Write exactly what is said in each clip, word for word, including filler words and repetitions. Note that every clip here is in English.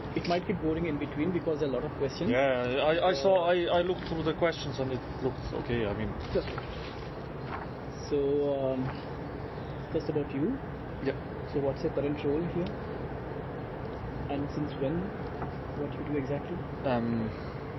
It might get boring in between because there are a lot of questions. Yeah, I, I saw, I, I looked through the questions and it looked okay, I mean. Sure. So, um, first about you. Yeah. So what's your current role here? And since when? What you do exactly? Um,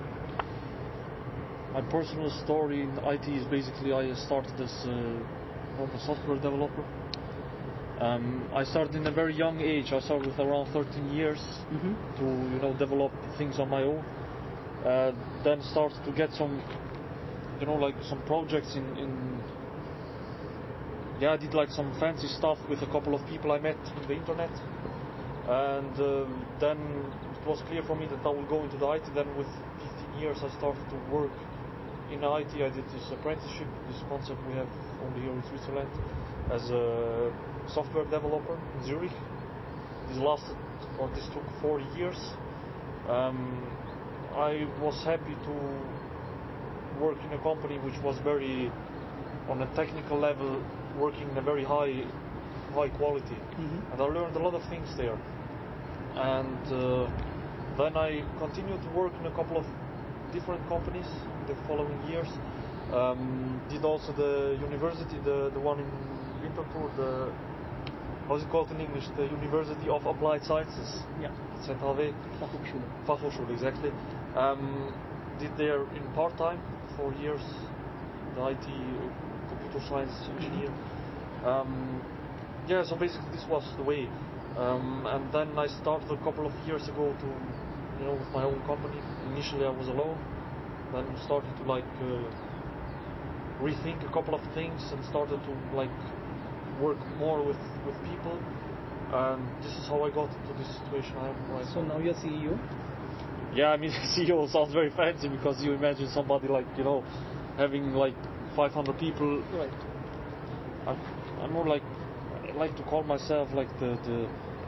my personal story in I T is basically I started as a normal software developer. Um, I started in a very young age. I started with around thirteen years Mm-hmm. to you know develop things on my own. Uh, then started to get some you know like some projects in, in yeah I did like some fancy stuff with a couple of people I met on the internet, and um, then it was clear for me that I will go into the I T. Then with fifteen years I started to work in I T. I did this apprenticeship, this concept we have only here in Switzerland, as a software developer in Zurich. This lasted, or this took four years. Um, I was happy to work in a company which was very, on a technical level, working in a very high, high quality, Mm-hmm. and I learned a lot of things there. And uh, then I continued to work in a couple of different companies in the following years. Um, did also the university, the the one in Winterthur, the how's it called in English? The University of Applied Sciences. Yeah. Z H W. Fachhochschule. Fachhochschule, exactly. Um, did there in part time for years, the I T uh, computer science engineer. Um, yeah, so basically this was the way. Um, and then I started a couple of years ago to, you know, with my own company. Initially I was alone, then started to like uh, rethink a couple of things and started to like work more with, with people. And this is how I got into this situation I am right So now. now you're C E O? Yeah, I mean, C E O sounds very fancy because you imagine somebody like, you know, having like five hundred people. Right. I'm, I'm more like, I like to call myself like the, the,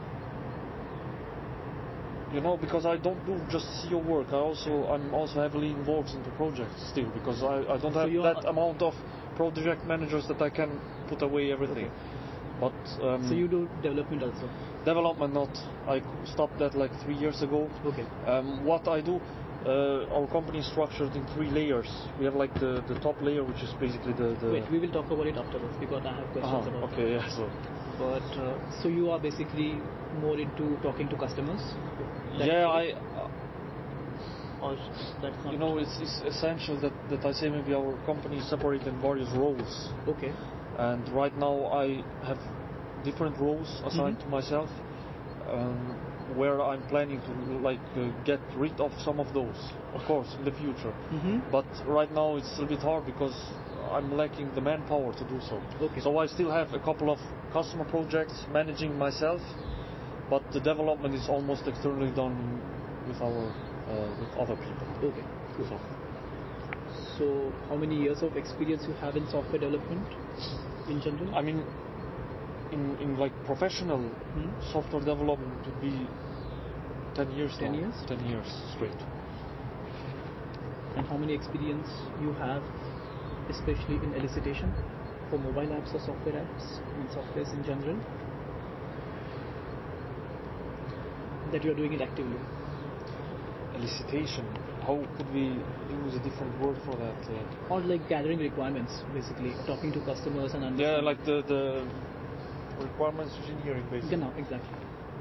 you know, because I don't do just C E O work. I also, I'm also heavily involved into projects still because I, I don't So have you that are- amount of project managers that I can put away everything. Okay. But um, So you do development also? development not. I stopped that like three years ago. Okay. Um, what I do, uh, our company is structured in three layers. We have like the, the top layer, which is basically the... the Wait, we will talk about it afterwards because I have questions uh-huh, about okay, yeah, so... But uh, so you are basically more into talking to customers? That Yeah, I... is- Or that's not... You know, it's, it's essential that, that I say maybe our company is separated in various roles. Okay. And right now I have different roles assigned Mhm. to myself, um, where I'm planning to like uh, get rid of some of those, of course, in the future. Mm-hmm. But right now it's a bit hard because I'm lacking the manpower to do so. Okay. So I still have a couple of customer projects managing myself, but the development is almost externally done with our uh, with other people. Okay. Cool. So, So how many years of experience you have in software development in general? I mean, in in like professional Hmm? software development would be ten years ten now. years? ten years straight. And how many experience you have, especially in elicitation for mobile apps or software apps and softwares in general, that you are doing it actively? Elicitation. How could we use a different word for that? Uh, Or like gathering requirements, basically, talking to customers and understanding. yeah, like the the requirements engineering basically. Genau, exactly.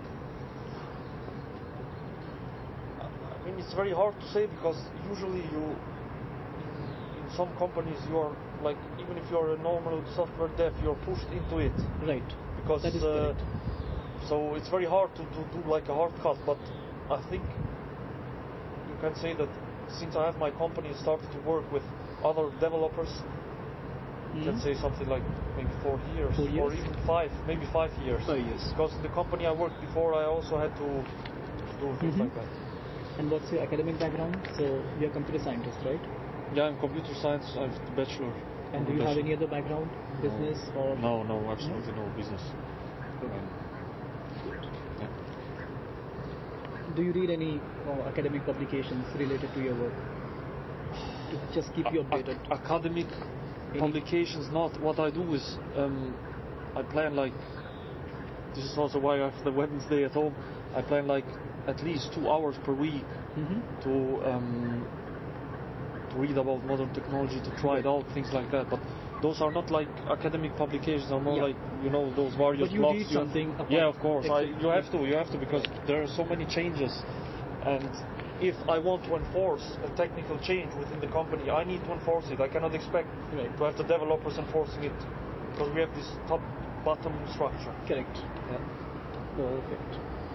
I mean, it's very hard to say because usually you, in, in some companies, you are like, even if you're a normal software dev, you're pushed into it Right. because. That is uh, correct. So it's very hard to, to do like a hard cut, but I think you can say that since I have my company and started to work with other developers, you can Mhm. say something like maybe four years, Four or years? even five, maybe five years. Five years. Because in the company I worked before, I also had to, to do things Mhm. like that. And what's your academic background? So you're a computer scientist, right? Yeah, in computer science, I have the bachelor. And do you have any other background, business or? No, no, absolutely no business. Okay. Um, yeah. Do you read any uh, academic publications related to your work? To just keep you A- updated. ac- academic Any- publications, not. What I do is um, I plan like this is also why I have the Wednesday at home. I plan like at least two hours per week Mm-hmm. to um, to read about modern technology, to try it out, things like that. But those are not like academic publications, are more Yeah. like, you know, those various But you blogs. read something apart- Yeah, of course. I, except- you have to, you have to, because there are so many changes. And if I want to enforce a technical change within the company, I need to enforce it. I cannot expect Right. to have the developers enforcing it, because we have this top-bottom structure. Correct. Yeah. Perfect.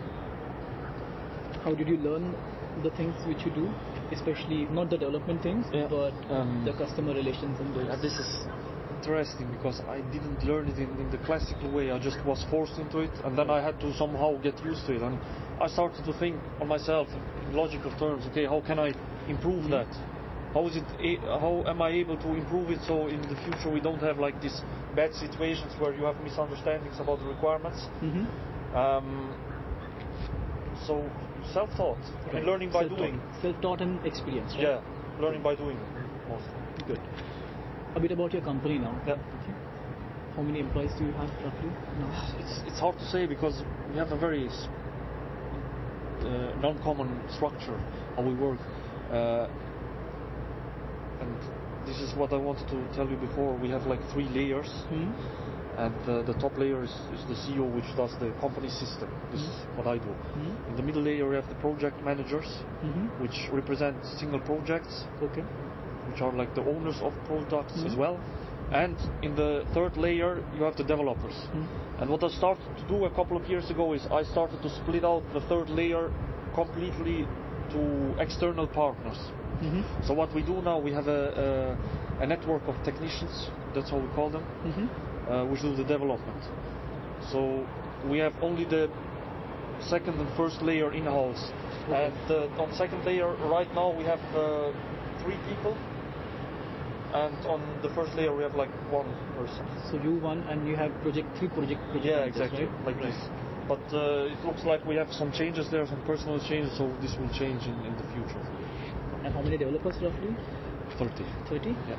How did you learn the things which you do, especially not the development things, Yeah. but Um, the customer relations and those? Yeah, this is interesting because I didn't learn it in, in the classical way. I just was forced into it, and then I had to somehow get used to it. And I started to think on myself in logical terms. Okay, how can I improve Mhm. that? How is it? A- how am I able to improve it so in the future we don't have like these bad situations where you have misunderstandings about the requirements? Mm-hmm. Um, so self-taught, I mean, learning by Self-taught. doing. Self-taught and experience, right? Yeah, learning by doing mostly. Good. A bit about your company now. Yeah. Okay. How many employees do you have roughly now? It's, it's hard to say because we have a very s- uh, non-common structure how we work, uh, and this is what I wanted to tell you before. We have like three layers, Hmm? and uh, the top layer is, is the C E O, which does the company system. This is what I do. Hmm? In the middle layer, we have the project managers, Mm-hmm. which represent single projects, Okay. which are like the owners of products as Mhm. well. And in the third layer, you have the developers. Hmm? And what I started to do a couple of years ago is I started to split out the third layer completely to external partners. Mm-hmm. So what we do now, we have a, a, a network of technicians, that's how we call them, Mm-hmm. uh, which do the development. So we have only the second and first layer in-house. Okay. And uh, on second layer, right now we have uh, three people. And on the first layer we have like one person. So you one and you have project three project project Yeah, managers, exactly, right? like this. But uh, it looks like we have some changes there, some personal changes, so this will change in, in the future. And how many developers roughly? thirty. Thirty. Yeah.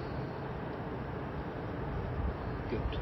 Good.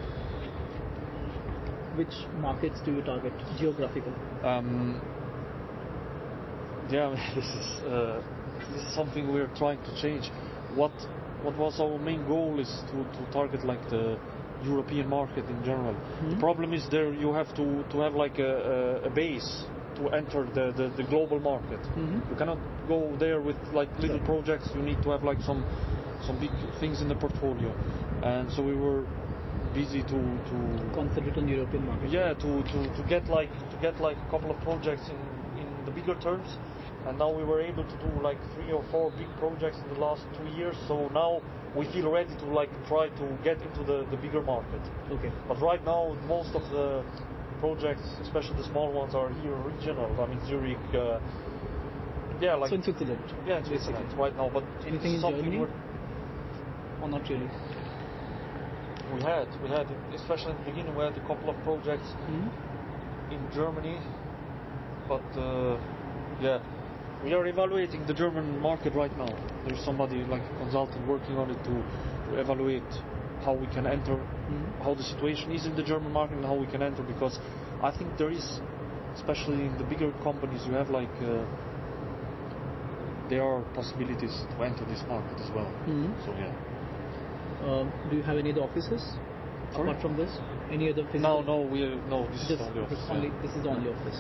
Which markets do you target geographical? Um, yeah, this is uh, this is something we're trying to change. What what was our main goal is to, to target like the European market in general. The Mhm. problem is there you have to, to have like a, a, a base to enter the, the, the global market. Mhm. You cannot go there with like little Right. projects. You need to have like some some big things in the portfolio. And so we were busy to, to Concentrate on European market. yeah to, to, to get like to get like a couple of projects in, in the bigger terms, and now we were able to do like three or four big projects in the last two years. So now we feel ready to like try to get into the, the bigger market. Okay. But right now most of the projects, especially the small ones, are here regional. I mean Zurich, uh, yeah, like So in Switzerland. yeah, in Switzerland right now. But Anything it's in something Germany? we're- Or not really? we had we had especially in the beginning we had a couple of projects Hmm? in Germany, but uh, yeah, we are evaluating the German market right now. There's somebody like a consultant working on it to, to evaluate how we can enter, Hmm? how the situation is in the German market and how we can enter, because I think there is, especially in the bigger companies, you have like uh, there are possibilities to enter this market as well. Hmm? So yeah. Um, do you have any other offices Sorry? apart from this? Any other physical? No, no, we no. This Just is only office. this, yeah. only, this is the only office.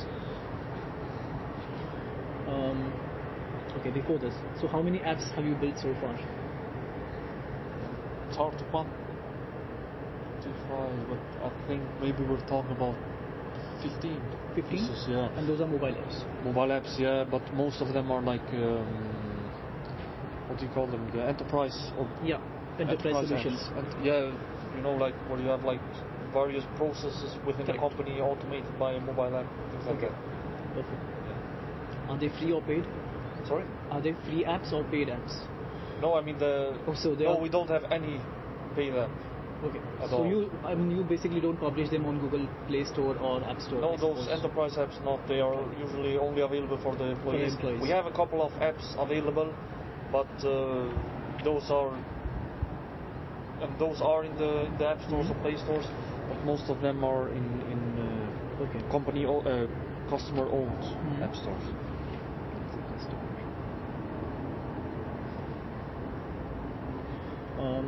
Um, okay, before this, so how many apps have you built so far? It's hard to quantify, but I think maybe we're talking about fifteen. Fifteen? pieces, yeah. And those are mobile apps. Mobile apps, yeah, but most of them are like, um, what do you call them? The enterprise or Yeah, enterprise, solutions. apps. And, yeah, you know, like where you have like various processes within the Correct. company automated by a mobile app, things like Okay. that. Perfect. Are they free or paid? Sorry? Are they free apps or paid apps? No, I mean the. Oh, so they no, are- we don't have any paid app. Okay. At So all. you, I mean, you basically don't publish them on Google Play Store or App Store. No, I those suppose. enterprise apps not. They are usually only available for the employees. employees. We have a couple of apps available, but uh, those are and those are in the in the app stores Mhm. or Play stores. But most of them are in in uh, Okay. company o- uh, customer owned Mhm. app stores. Um,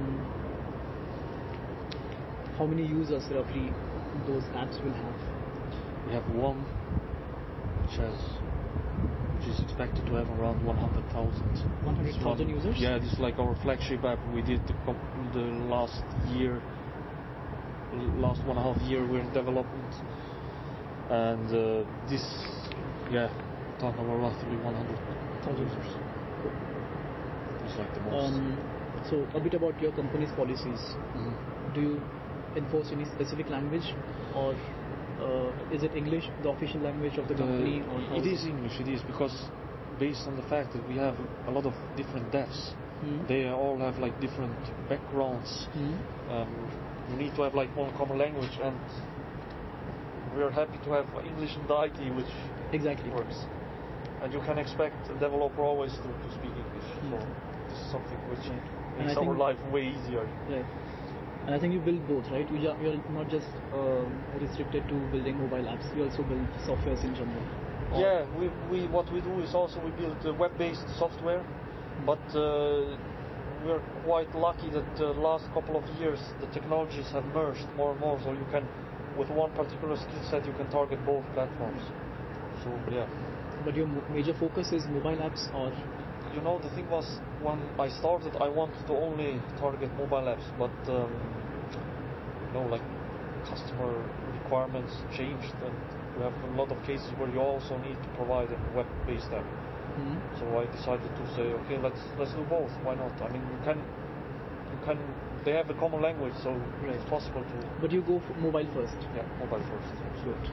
how many users roughly those apps will have? We have one which has which is expected to have around one hundred thousand. one hundred thousand users? Yeah, this is like our flagship app. We did the, com- the last year, l- last one and a half year we're in development, and uh, this, yeah, talking about roughly one hundred thousand users. It's like the most. Um, so a bit about your company's policies. Mhm. Do you enforce any specific language, or uh, is it English, the official language of the company? Uh, or how it is English, it is, because based on the fact that we have a lot of different devs, Hmm? they all have like different backgrounds. Hmm? Um, you need to have like one common language, and we are happy to have English in the I T, which Exactly. works. And you can expect a developer always to, to speak English. So Hmm. this is something which Right. And makes I our think- life way easier. Right. And I think you build both, right? You are, you're not just um, restricted to building mobile apps. You also build softwares in general. Or- Yeah, we, we what we do is also we build uh, web-based software, but uh, we're quite lucky that the last couple of years the technologies have merged more and more, so you can, with one particular skill set, you can target both platforms. So yeah, But your mo- major focus is mobile apps, or you know, the thing was, when I started, I wanted to only target mobile apps, but um, you know, like customer requirements changed, and we have a lot of cases where you also need to provide a web-based app. Hmm? So I decided to say, okay, let's let's do both. Why not? I mean, you can you can. They have a common language, so Right. it's possible to. But you go for mobile first. Yeah, mobile first. Good.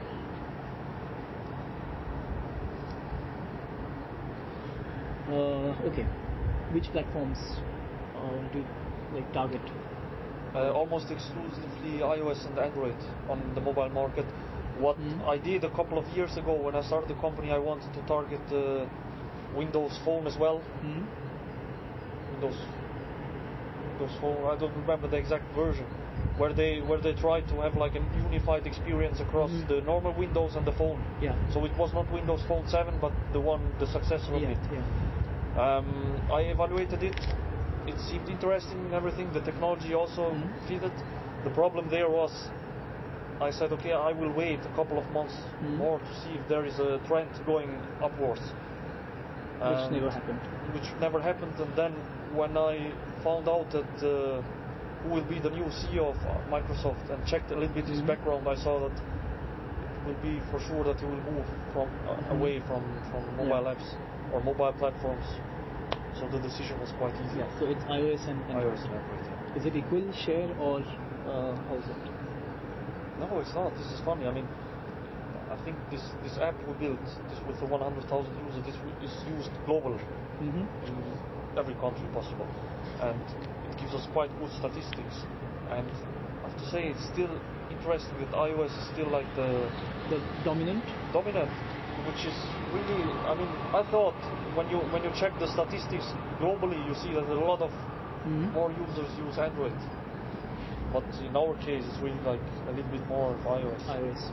Uh, okay. Which platforms uh, do you like target? Uh, almost exclusively iOS and Android on the mobile market. What Mhm. I did a couple of years ago when I started the company, I wanted to target uh, Windows Phone as well. Hmm? Windows Windows Phone. I don't remember the exact version. Where they where they tried to have like a unified experience across Mhm. the normal Windows and the phone. Yeah. So it was not Windows Phone seven, but the one, the successor of Yeah. it. Yeah. Um, I evaluated it. It seemed interesting and everything. The technology also Mhm. fitted. The problem there was, I said, okay, I will wait a couple of months Mhm. more to see if there is a trend going upwards. Which And- never happened. Which never happened. And then when I found out that uh, who will be the new C E O of Microsoft and checked a little bit his Mhm. background, I saw that it will be for sure that he will move from uh, Mhm. away from, from mobile Yeah. apps or mobile platforms. So the decision was quite easy. Yeah. So it's iOS and Android. iOS and Android. Yeah. Is it equal share, or uh, how is it? No, it's not. This is funny. I mean, I think this, this app we built this with the one hundred thousand users, this is used globally Mm-hmm. in every country possible, and it gives us quite good statistics. And I have to say, it's still interesting that iOS is still like the The dominant. dominant, which is really. I mean, I thought when you when you check the statistics globally, you see that a lot of Mm-hmm. more users use Android. But in our case, it's really like a little bit more of iOS. iOS.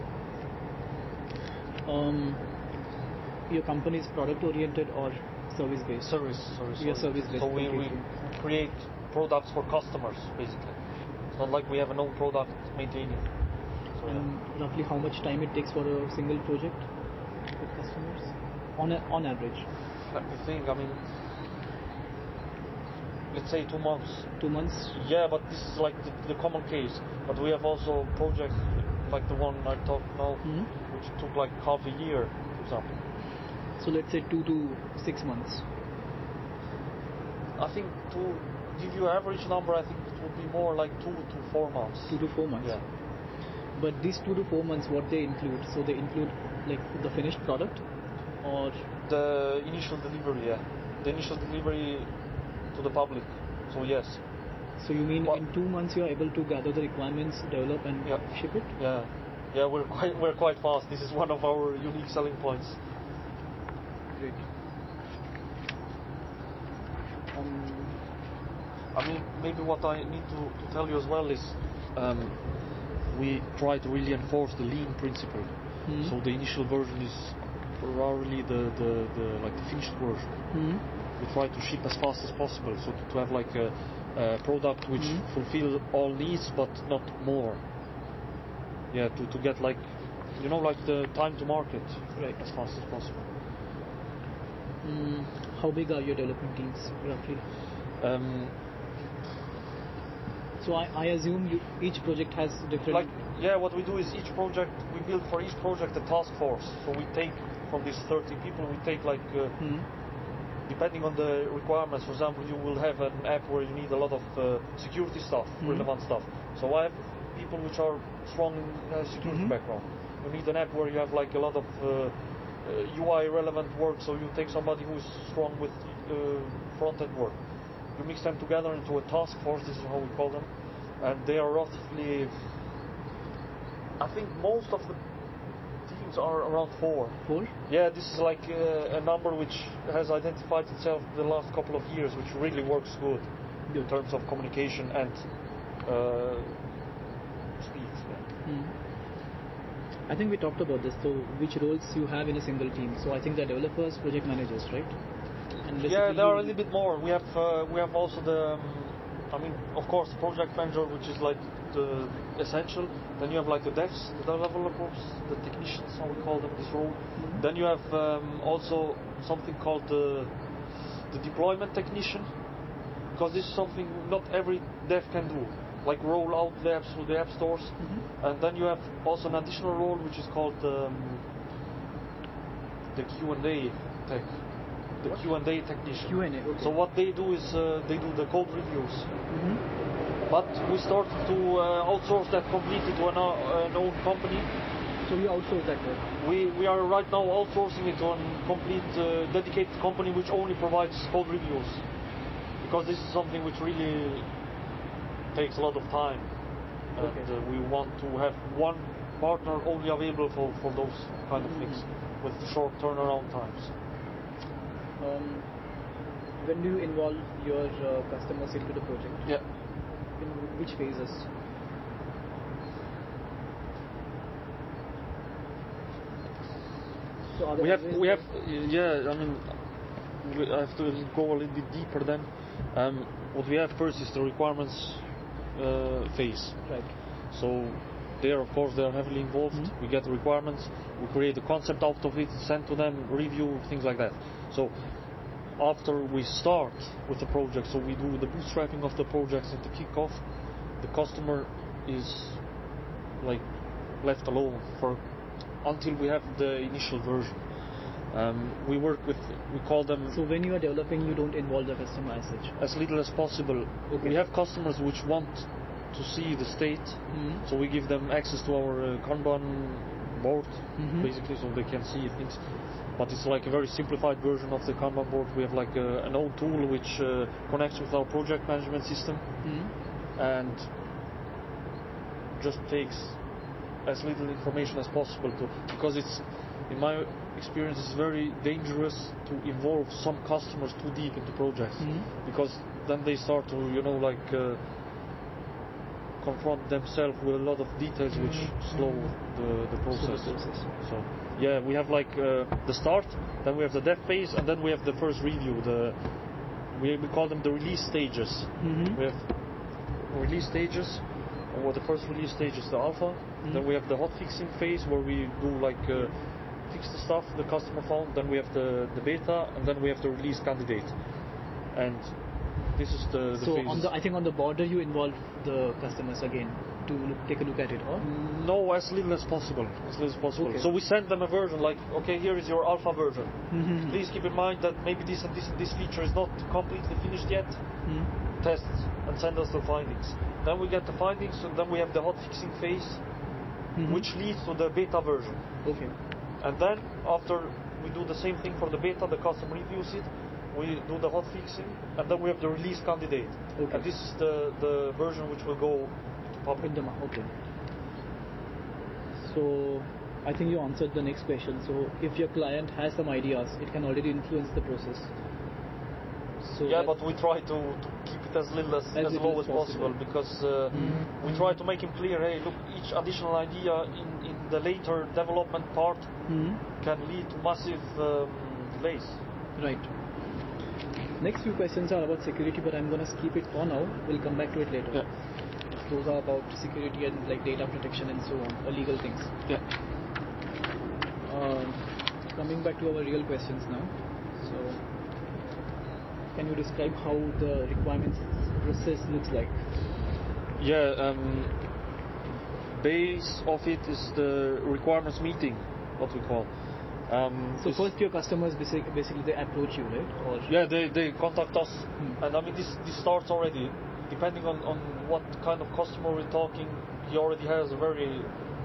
Um, your company is product oriented or service based? Service, service. We are sorry. service-based So we, we completely. create products for customers, basically. It's not like we have an own product maintaining. So, yeah. And roughly how much time it takes for a single project with customers? On a, on average, Let me think. I mean, let's say two months. two months. Yeah, but this is like the, the common case. But we have also projects like the one I talked now, Mhm. which took like half a year, for example. So let's say two to six months. I think to give you an average number, I think it would be more like two to four months. Two to four months. Yeah. But these two to four months, what they include? So they include like the finished product, or The initial delivery, yeah. The initial delivery to the public. So yes. so you mean Well- in two months you are able to gather the requirements, develop and Yeah. ship it? Yeah. Yeah, we're quite we're quite fast. This is one of our unique selling points. Great. Um, I mean, maybe what I need to, to tell you as well is um, we try to really enforce the lean principle. Mhm. So the initial version is rarely the, the, the like the finished version. Mhm. We try to ship as fast as possible, so to, to have like a, a product which Mhm. fulfill all needs but not more. Yeah, to, to get like, you know, like the time to market Right. as fast as possible. Mm, how big are your development teams roughly? Um, So I, I assume you, each project has different. like, yeah, what we do is each project, we build for each project a task force. So we take from these thirty people, we take like, uh, Mhm. depending on the requirements, for example, you will have an app where you need a lot of uh, security stuff, Mhm. relevant stuff. So I have people which are strong in uh, security Mhm. background. You need an app where you have like a lot of uh, uh, U I relevant work, so you take somebody who is strong with uh, front-end work. You mix them together into a task force, this is how we call them, and they are roughly, I think most of the teams are around four. Four? Yeah, this is like uh, a number which has identified itself the last couple of years, which really works good, Good. in terms of communication and uh, speed. Yeah. Mhm. I think we talked about this. So which roles you have in a single team? So I think they're developers, project managers, right? And Yeah, basically there are a you- little bit more. We have uh, we have also the, um, I mean, of course, the project manager, which is like the essential. Then you have like the devs, the developers, the technicians, how we call them, this role. Mhm. Then you have um, also something called the the deployment technician, because this is something not every dev can do, like roll out the apps through the app stores. Mhm. And then you have also an additional role which is called um, the Q and A tech, the What? Q and A technician. Q and A, okay. So what they do is uh, they do the code reviews. Mhm. But we started to uh, outsource that completely to an, uh, an own company. So you outsource that work. We we are right now outsourcing it to a complete uh, dedicated company which only provides code reviews, because this is something which really takes a lot of time, and Okay. uh, we want to have one partner only available for, for those kind of things Mhm. with short turnaround times. Um, when do you involve your uh, customers into the project? Yeah. In which phases? So are they We have, always we have, there? yeah, I mean, we I have to go a little bit deeper then. Um, what we have first is the requirements uh, phase. Right. So there, of course, they are heavily involved. Mhm. We get the requirements, we create a concept out of it, send to them, review, things like that. So after we start with the project, so we do the bootstrapping of the projects at the kickoff, the customer is like left alone for until we have the initial version. Um, we work with, we call them So when you are developing, you don't involve the customer as such. as little as possible. Okay. We have customers which want to see the state, Mhm. so we give them access to our uh, Kanban board, Mhm. basically, so they can see things. But it's like a very simplified version of the Kanban board. We have like a, an own tool which uh, connects with our project management system Mhm. and just takes as little information as possible to, because it's, in my experience, it's very dangerous to involve some customers too deep into projects, Mhm. because then they start to, you know, like uh, confront themselves with a lot of details which slow the, the process. So the process. So yeah, we have like uh, the start, then we have the dev phase, and then we have the first review. The we, we call them the release stages. Mhm. We have release stages. Or the first release stage is the alpha. Mhm. Then we have the hot fixing phase where we do like uh, fix the stuff the customer found. Then we have the, the beta, and then we have the release candidate. And this is the, the So phase. on the, I think on the border you involve the customers again to look, take a look at it, or? No, as little as possible. As little as possible. Okay. So we send them a version like, okay, here is your alpha version. Mhm. Please keep in mind that maybe this and this and this feature is not completely finished yet. Mhm. Test and send us the findings. Then we get the findings, and then we have the hot fixing phase, Mhm. which leads to the beta version. Okay. And then after we do the same thing for the beta, the customer reviews it, we do the hot fixing, and then we have the release candidate. Okay. And this is the, the version which will go to public. In the ma- okay. So I think you answered the next question. So if your client has some ideas, it can already influence the process. So Yeah, that- but we try to, to keep it as little as, As as little low as as possible, possible. because uh, Mhm. we try to make him clear, hey, look, each additional idea in, in the later development part Hmm. can lead to massive um, delays. Right. Next few questions are about security, but I'm going to skip it for now. We'll come back to it later. Yeah. Those are about security and like data protection and so on, or legal things. Yeah. Um, coming back to our real questions now. So, can you describe how the requirements process looks like? Yeah. Um, base of it is the requirements meeting, what we call. Um, So it's- first, your customers basic- basically they approach you, right? Or Yeah, they, they contact us, Hmm. and I mean this this starts already. Depending on, on what kind of customer we're talking, he already has a very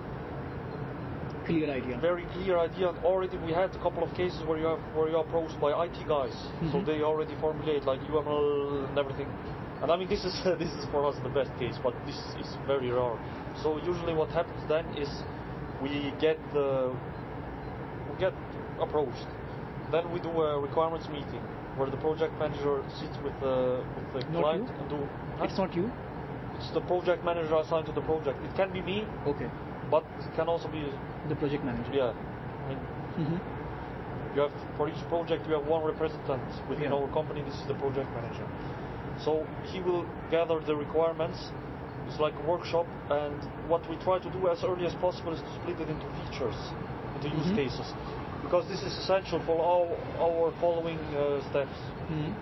clear idea. very clear idea. And already we had a couple of cases where you have where you are approached by I T guys, so Mhm. they already formulate like U M L and everything. And I mean this is this is for us the best case, but this is very rare. So usually what happens then is we get the we get approached. Then we do a requirements meeting where the project manager sits with the with the Not client you? and do. It's not you? It's the project manager assigned to the project. It can be me, Okay. but it can also be The project manager. yeah. I mean, Mm-hmm. you have for each project you have one representative within Yeah. our company. This is the project manager. So he will gather the requirements. It's like a workshop, and what we try to do as early as possible is to split it into features, into use Mhm. cases, because this is essential for all our following uh, steps. Hmm.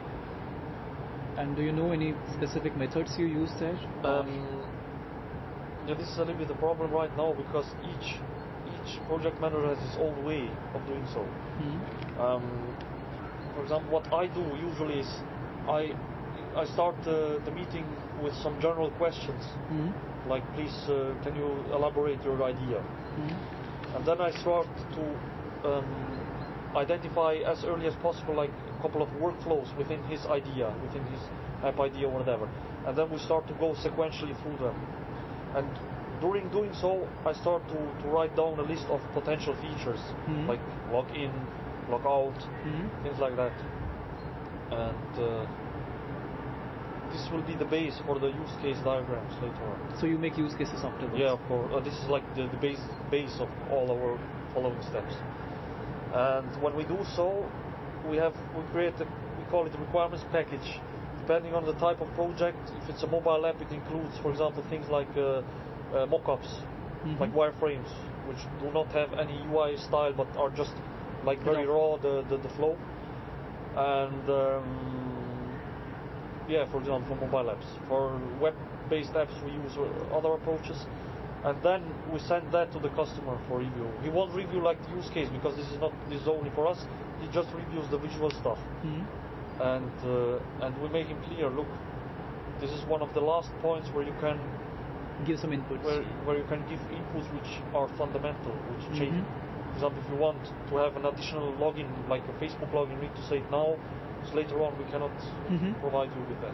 And do you know any specific methods you use there? Um, yeah, this is a little bit the problem right now because each each project manager has his own way of doing so. Hmm. Um, for example, what I do usually is I I start uh, the meeting with some general questions, Hmm. like please uh, can you elaborate your idea, Hmm. and then I start to um, identify as early as possible like a couple of workflows within his idea, within his app idea or whatever, and then we start to go sequentially through them. And during doing so, I start to, to write down a list of potential features, Mhm. like log in, log out, Hmm. things like that. And uh, this will be the base for the use case diagrams later on. So you make use cases afterwards? Yeah, of course. Uh, this is like the, the base base of all our following steps. And when we do so, we have we create a, we call it a requirements package. Depending on the type of project, if it's a mobile app, it includes, for example, things like uh, uh, mock-ups, Mhm. like wireframes, which do not have any U I style but are just like very Enough. raw the, the, the flow. And um, yeah, for example, for mobile apps. For web-based apps, we use uh, other approaches. And then we send that to the customer for review. He won't review like the use case because this is not this is only for us. He just reviews the visual stuff. Hmm. And uh, and we make him clear. Look, this is one of the last points where you can Give some inputs. where where you can give inputs which are fundamental, which change. Mhm. For example, if you want to have an additional login, like a Facebook login, you need to say it now. Because later on we cannot Mhm. provide you with that.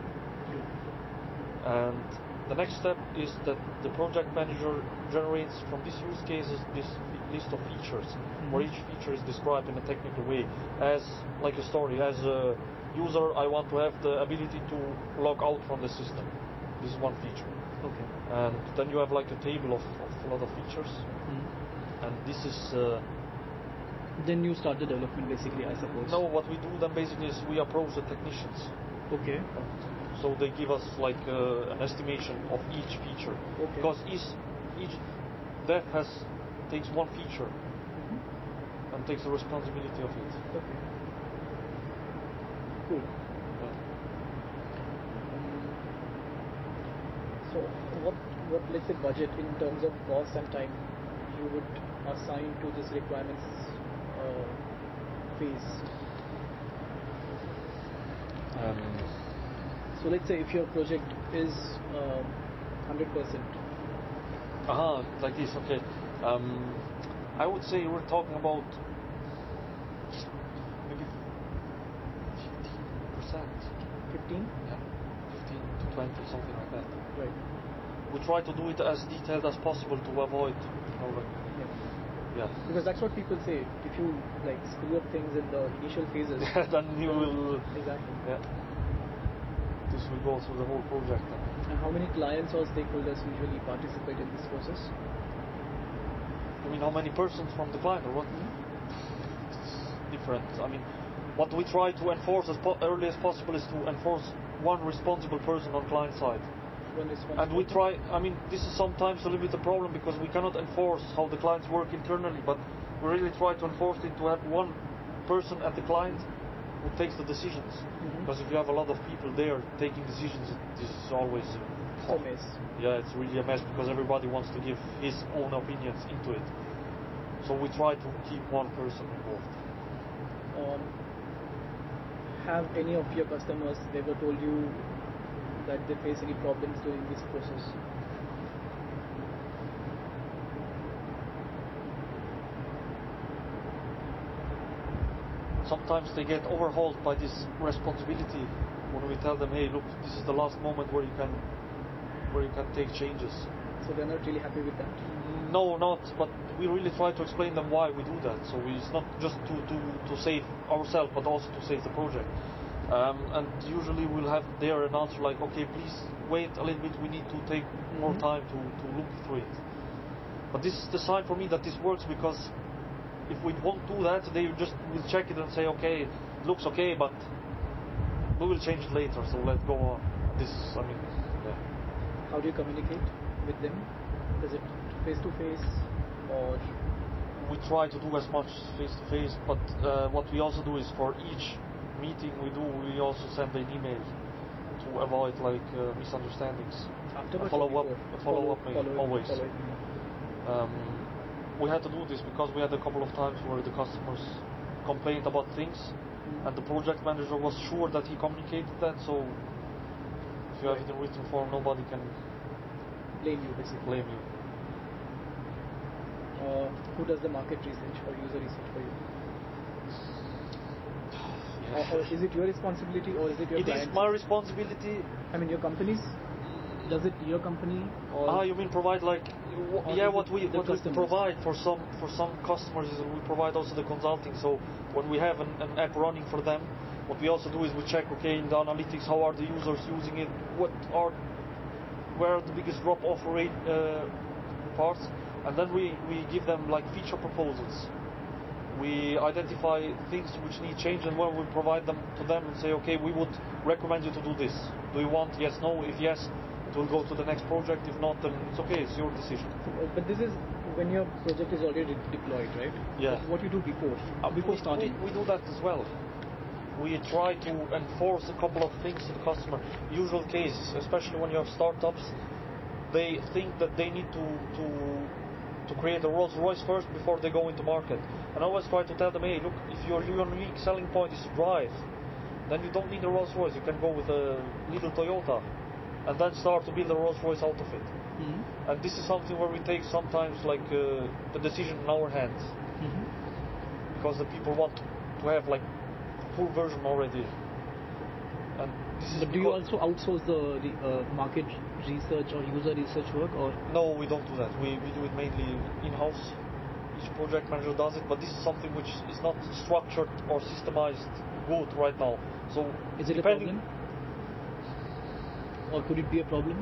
And the next step is that the project manager generates from these use cases this list of features, where each feature is described in a technical way, as like a story. As a user, I want to have the ability to log out from the system. This is one feature. Okay. And then you have like a table of, of a lot of features, Hmm. and this is uh, Then you start the development basically, I suppose. no. What we do then basically is we approach the technicians. Okay. So they give us like uh, an estimation of each feature, Okay. because each each dev has takes one feature Mhm. and takes the responsibility of it. Okay. Cool. Yeah. So what what let's say budget in terms of cost and time you would assign to this requirements uh, phase? Um, So let's say if your project is um, one hundred percent. aha, like this. Okay. Um, I would say we're talking about maybe fifteen percent. fifteen? Yeah, fifteen to twenty, something like that. Right. We try to do it as detailed as possible to avoid, you know, like, Yeah. yeah. Because that's what people say. If you like screw up things in the initial phases, Then you will, exactly. yeah. This will go through the whole project. And how many clients or stakeholders usually participate in this process? mean, how many persons from the client or what? It's different. I mean, what we try to enforce as po- early as possible is to enforce one responsible person on client side. One responsible And we person? try, I mean, this is sometimes a little bit a problem because we cannot enforce how the clients work internally, but we really try to enforce it to have one person at the client who takes the decisions. Mhm. Because if you have a lot of people there taking decisions, it is always It's a mess. yeah, it's really a mess because everybody wants to give his own opinions into it. So we try to keep one person involved. Um, have any of your customers ever told you that they face any problems during this process? Sometimes they get overhauled by this responsibility when we tell them, hey, look, this is the last moment where you can where you can take changes. So they're not really happy with that. No, not, but we really try to explain them why we do that. So it's not just to, to, to save ourselves, but also to save the project. Um, and usually we'll have there an answer like, okay, please wait a little bit, we need to take more Mhm. time to, to look through it. But this is the sign for me that this works, because if we won't do that, they just will check it and say, okay, it looks okay, but we will change it later, so let's go on. This, I mean, yeah. How do you communicate with them? Is it face to face or? We try to do as much face to face, but uh, what we also do is for each meeting we do, we also send an email to avoid like uh, misunderstandings. Afterwards A follow or up, before? a follow up mail, follow- always. follow it. Um, we had to do this because we had a couple of times where the customers complained about things, Mhm. and the project manager was sure that he communicated that. So if you have it in written form, nobody can Blame you basically. blame you. Uh, who does the market research or user research for you? Or, or is it your responsibility or is it your It is client's? my responsibility. I mean, your company's. Does it your company or? Ah, you mean provide like? w- Or Yeah, is what it we the what we customers? provide for some for some customers is we provide also the consulting. So when we have an, an app running for them, what we also do is we check, okay, in the analytics, how are the users using it? What are where are the biggest drop-off rate uh, parts? And then we we give them like feature proposals. We identify things which need change, and when we provide them to them and say, okay, we would recommend you to do this. Do you want? Yes, no. If yes, it will go to the next project. If not, then it's okay. It's your decision. Uh, But this is when your project is already deployed, right? Yeah. What, what you do before? Uh, before we, starting. We, we do that as well. We try to enforce a couple of things to the customer. Usual cases, especially when you have startups, they think that they need to to to create a Rolls Royce first before they go into market. And I always try to tell them, hey, look, if your unique selling point is to drive, then you don't need a Rolls Royce. You can go with a little Toyota, and then start to build a Rolls Royce out of it. Mhm. And this is something where we take sometimes like uh, the decision in our hands, Mhm. because the people want to have like full version already. And this is But do you because- also outsource the, the uh, market research or user research work, or? No, we don't do that. We, we do it mainly in-house. Each project manager does it, but this is something which is not structured or systemized good right now. So Is it a depending- problem? Or could it be a problem?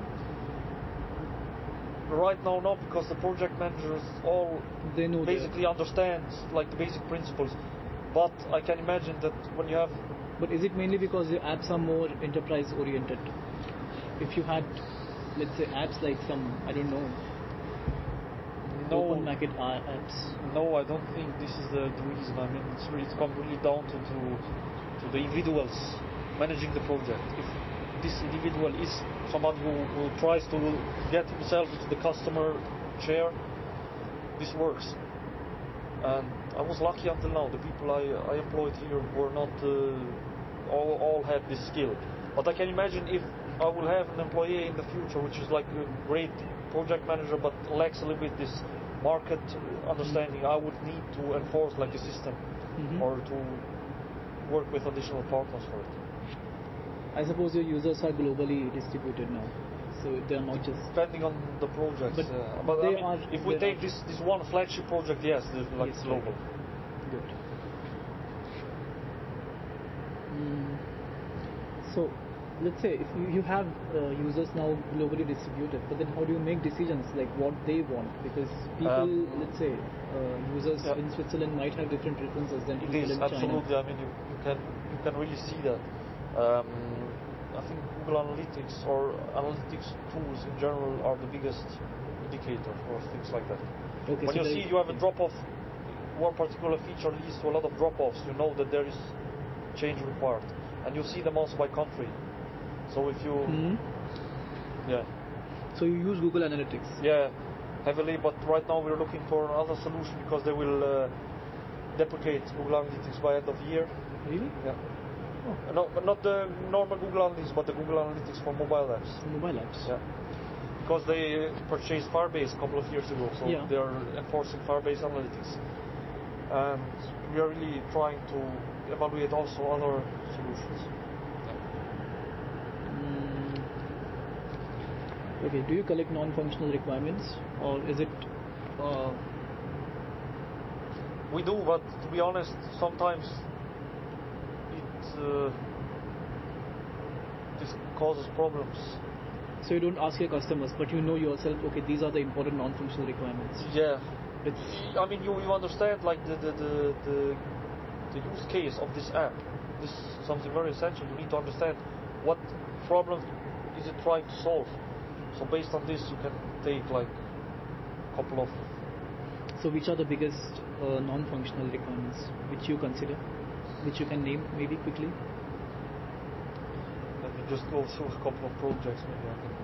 Right now, no, because the project managers all They know the- basically understand like the basic principles. But I can imagine that when you have But is it mainly because the apps are more enterprise oriented? If you had, let's say, apps like some, I don't know, no open market a- apps. No, I don't think this is the, the reason. I mean, it's really, it's come really down to, to to the individuals managing the project. If this individual is somebody who, who tries to get himself into the customer chair, this works. And I was lucky until now. The people I, I employed here were not uh, all, all had this skill. But I can imagine if I will have an employee in the future which is like a great project manager but lacks a little bit this market understanding, I would need to enforce like a system Mhm. or to work with additional partners for it. I suppose your users are globally distributed now, so they are not just. Depending on the projects. But uh, but I they mean, are- if we they take are- this, this one flagship project, yes, there's like Yes, global. Good. Mm. So, let's say if you, you have uh, users now globally distributed, but then how do you make decisions like what they want? Because people, Um, let's say, uh, users yeah. in Switzerland might have different preferences than It people is in absolutely. China. I mean, you, you can you can really see that. Um, I think Google Analytics or analytics tools in general are the biggest indicator for things like that. Okay, When so you there see is- you have a drop off, one particular feature leads to a lot of drop offs, you know that there is change required, and you see them also by country. So if you, Mhm. yeah, So you use Google Analytics. yeah, heavily. But right now we're looking for another solution because they will uh, deprecate Google Analytics by end of year. Really? Yeah. Oh, No, but not the normal Google Analytics, but the Google Analytics for mobile apps. for mobile apps. Yeah. Because they uh, purchased Firebase a couple of years ago, so Yeah. they are enforcing Firebase Analytics. And we are really trying to evaluate also other solutions. Mm. Okay. Do you collect non-functional requirements, or is it? Uh, We do, but to be honest, sometimes it uh, this causes problems. so you don't ask your customers, but you know yourself. Okay, these are the important non-functional requirements. Yeah. It's I mean, you, you understand like the, the, the, the, the use case of this app. This is something very essential. You need to understand what problem is it trying to solve. So based on this, you can take like a couple of. so. Which are the biggest uh, non-functional requirements which you consider, which you can name maybe quickly? Let me just go through a couple of projects. Maybe I can.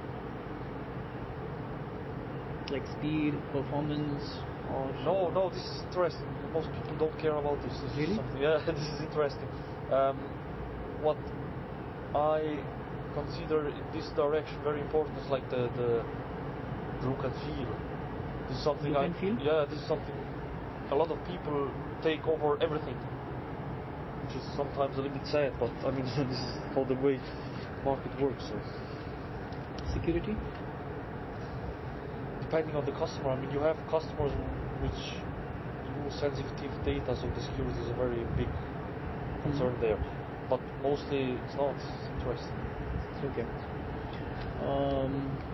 Like speed, performance, or No, no, this is interesting. Most people don't care about this. This Really? is something. Yeah, this is interesting. Um, what I consider in this direction very important is like the the, the look and feel. This is something Look I and feel? yeah. This is something a lot of people take over everything, which is sometimes a little bit sad. But I mean, this is how the way market works. So. security. Depending on the customer, I mean, you have customers which use sensitive data, so the security is a very big concern Mhm. there. But mostly it's not interesting. Okay. Um,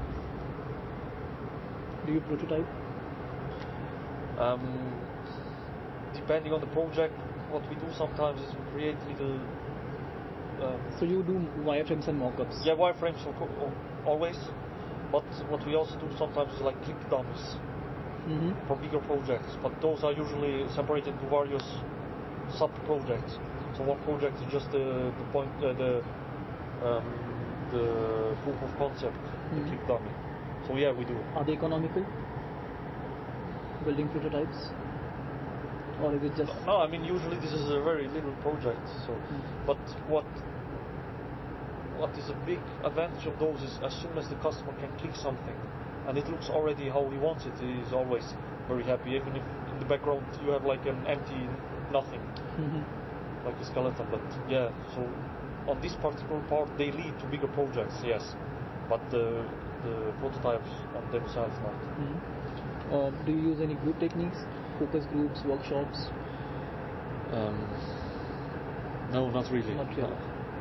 do you prototype? Um, depending on the project, what we do sometimes is we create little um, So you do wireframes and mockups. yeah wireframes of co- of- always. But what we also do sometimes is like click dummies Mm-hmm. for bigger projects. But those are usually separated into various sub projects. So one project is just the, the point, uh, the um, the proof of concept, the Mhm. click dummy. So yeah, we do. Are they economical? Building prototypes, or is it just? No, I mean usually this is a very little project. So, Mm. but what what is a big advantage of those is as soon as the customer can click something, and it looks already how he wants it, he is always very happy. Even if in the background you have like an empty nothing, Mhm. like a skeleton. But yeah, so on this particular part they lead to bigger projects, yes. But the the prototypes on themselves not. Mhm. Uh, do you use any group techniques, focus groups, workshops? Um, no, not really. Not really.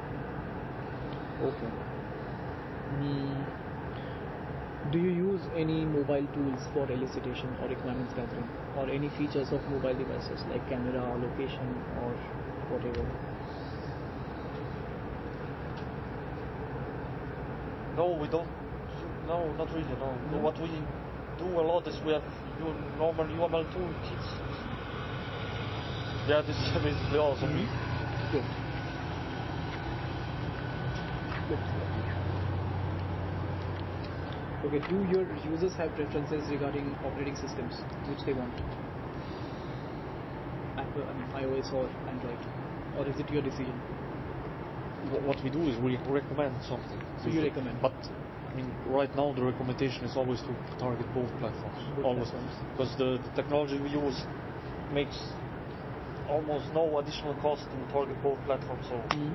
Okay. Mm. Do you use any mobile tools for elicitation or requirements gathering, or any features of mobile devices like camera, location, or whatever? No, we don't. No, not really. No. No? What we do a lot is we have you normal U M L toolkits. Yeah, this is basically also me. Good. Good. Okay, do your users have preferences regarding operating systems, which they want? Apple, I mean, iOS or Android? Or is it your decision? What, what we do is we recommend something. So you recommend? But I mean, right now the recommendation is always to target both platforms. Both always, platforms. because the, the technology we use makes almost no additional cost to target both platforms. So Mhm.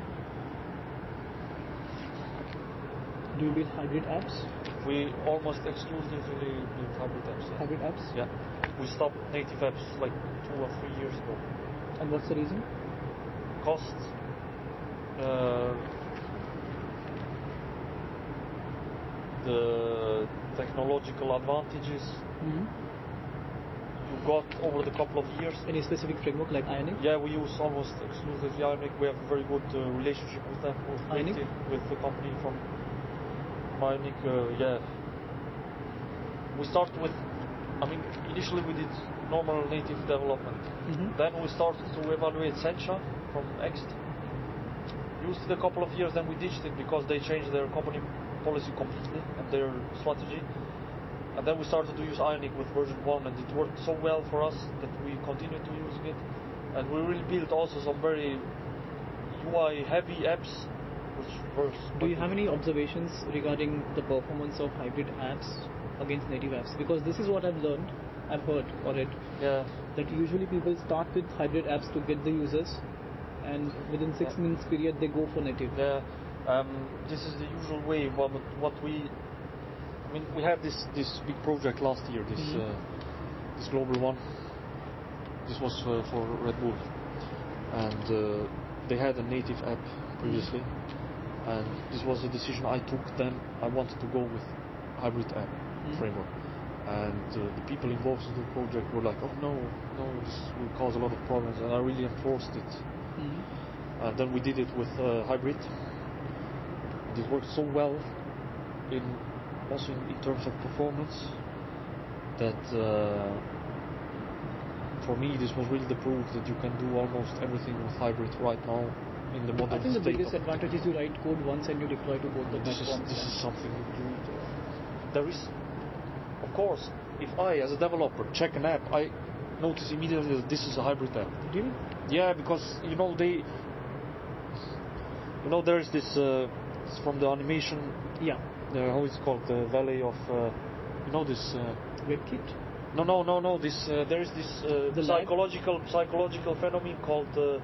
Do you build hybrid apps? we almost exclusively build hybrid apps. Yeah. Hybrid apps? Yeah. We stopped native apps like two or three years ago. And what's the reason? Cost. Uh, the technological advantages Mm-hmm. you got over the couple of years. Any specific framework like Ionic? Yeah, we use almost exclusively Ionic. We have a very good uh, relationship with them, with Ionic? Creative, with the company from Ionic. Uh, yeah, we start with. I mean, initially we did normal native development. Mm-hmm. Then we started to evaluate Sencha from X T. Used it a couple of years, then we ditched it because they changed their company policy completely and their strategy. And then we started to use Ionic with version one, and it worked so well for us that we continued to using it. And we really built also some very U I heavy apps, which works. Do you have any observations regarding the performance of hybrid apps against native apps? Because this is what I've learned, I've heard or read, Yeah. that usually people start with hybrid apps to get the users, and within six Yeah. months period they go for native. Yeah. Um, this is the usual way. What, what we, I mean, we had this this big project last year. This Mhm. uh, this global one. This was uh, for Red Bull, and uh, they had a native app previously, and this was a decision I took. Then I wanted to go with hybrid app Mhm. framework, and uh, the people involved in the project were like, "Oh no, no, this will cause a lot of problems," and I really enforced it. Mhm. And then we did it with uh, hybrid. And it worked so well, in also in, in terms of performance, that uh, for me this was really the proof that you can do almost everything with hybrid right now in the modern I think the state biggest of advantage is you write code once and you deploy to both the this is platforms. this and- is something you do. There is, of course, if I as a developer check an app, I notice immediately that this is a hybrid app. Really? Yeah, because you know they, you know, there's this uh, it's from the animation. Yeah. Uh, how it's called? The Valley of, uh, you know, this. Uh, WebKit? no, no, no, no. This uh, there is this uh, The lab? psychological psychological phenomenon called uh,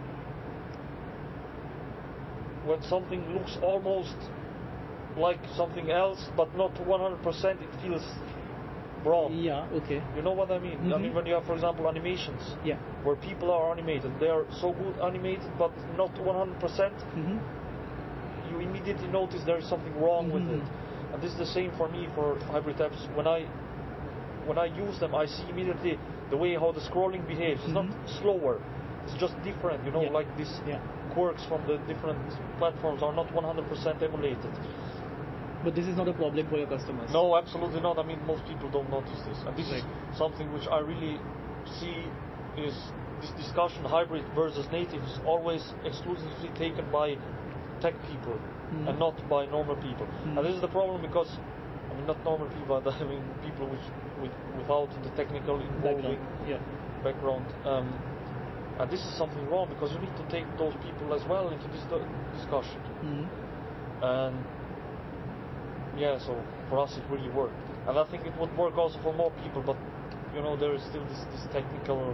when something looks almost like something else, but not one hundred percent. It feels wrong. Yeah, okay. You know what I mean? I Mhm. mean when you have, for example, animations. Yeah. Where people are animated, they are so good animated, but not one hundred percent. Mm-hmm. You immediately notice there is something wrong with Mhm. it. And this is the same for me for hybrid apps. When I when I use them, I see immediately the way how the scrolling behaves. It's Mhm. not slower. It's just different. You know, Yeah. like these Yeah. quirks from the different platforms are not one hundred percent emulated. But this is not a problem for your customers. No, absolutely not. I mean, most people don't notice this. And this Right. is something which I really see is this discussion, hybrid versus native, is always exclusively taken by tech people Mhm. and not by normal people. Mhm. And this is the problem because, I mean, not normal people, but I mean people which, with, without the technical involving Background. Yeah. background. Um, and this is something wrong because you need to take those people as well into this uh, discussion. Mm-hmm. And yeah, so for us it really worked. And I think it would work also for more people, but you know, there is still this, this technical,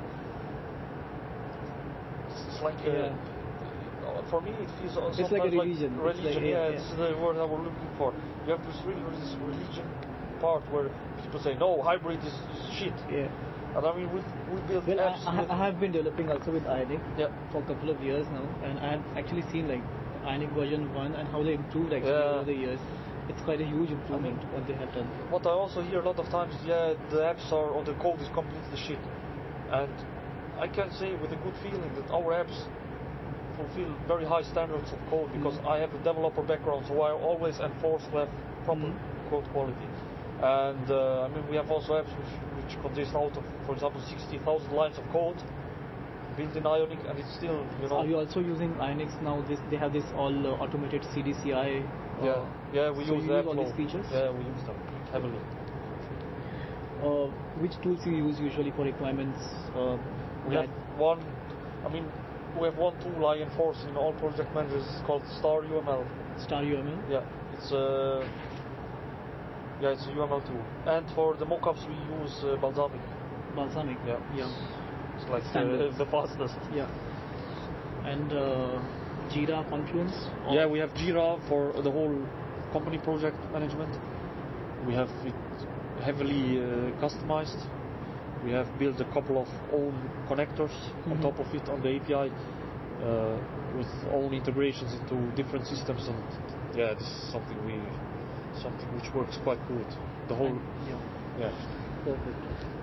it's, it's like a, uh, for me it feels uh, It's like a sometimes religion. It's religion, like- yeah, yeah, it's yeah. the word I was looking for. You have this really this religion part where people say, no, hybrid is, is shit. Yeah. And I mean, we, we built Well, I, apps I, with, I have been developing also with Ionic yeah, for a couple of years now, and I have actually seen like Ionic version one and how they improved actually Yeah. over the years. It's quite a huge improvement what they have done. what I also hear a lot of times is, yeah, the apps are, or the code is completely shit. And I can say with a good feeling that our apps fulfill very high standards of code because Mhm. I have a developer background, so I always enforce to have proper Mhm. code quality. And uh, I mean, we have also apps which, which consist out of, for example, sixty thousand lines of code built in Ionic, and it's still, you know. Are you also using Ionic now? This they have this all uh, automated C D C I. Uh, Yeah, yeah, we so use you the use all Airflow. these features? Yeah, we use them heavily. Uh, which tools you use usually for requirements? Uh, We that- have one, I mean, we have one tool I enforce in all project managers. It's called Star U M L. Star U M L. Yeah, it's a yeah, it's a U M L tool. And for the mockups we use uh, Balsamiq. Balsamiq. Yeah, Yeah. it's like Standard. uh, the fastest. Yeah. And uh, Jira, Confluence. or- Yeah, we have Jira for the whole company project management. We have it heavily uh, customized. We have built a couple of own connectors on Mhm. top of it on the A P I uh, with own integrations into different systems. And yeah, this is something we something which works quite good. The whole, And, yeah, yeah. perfect.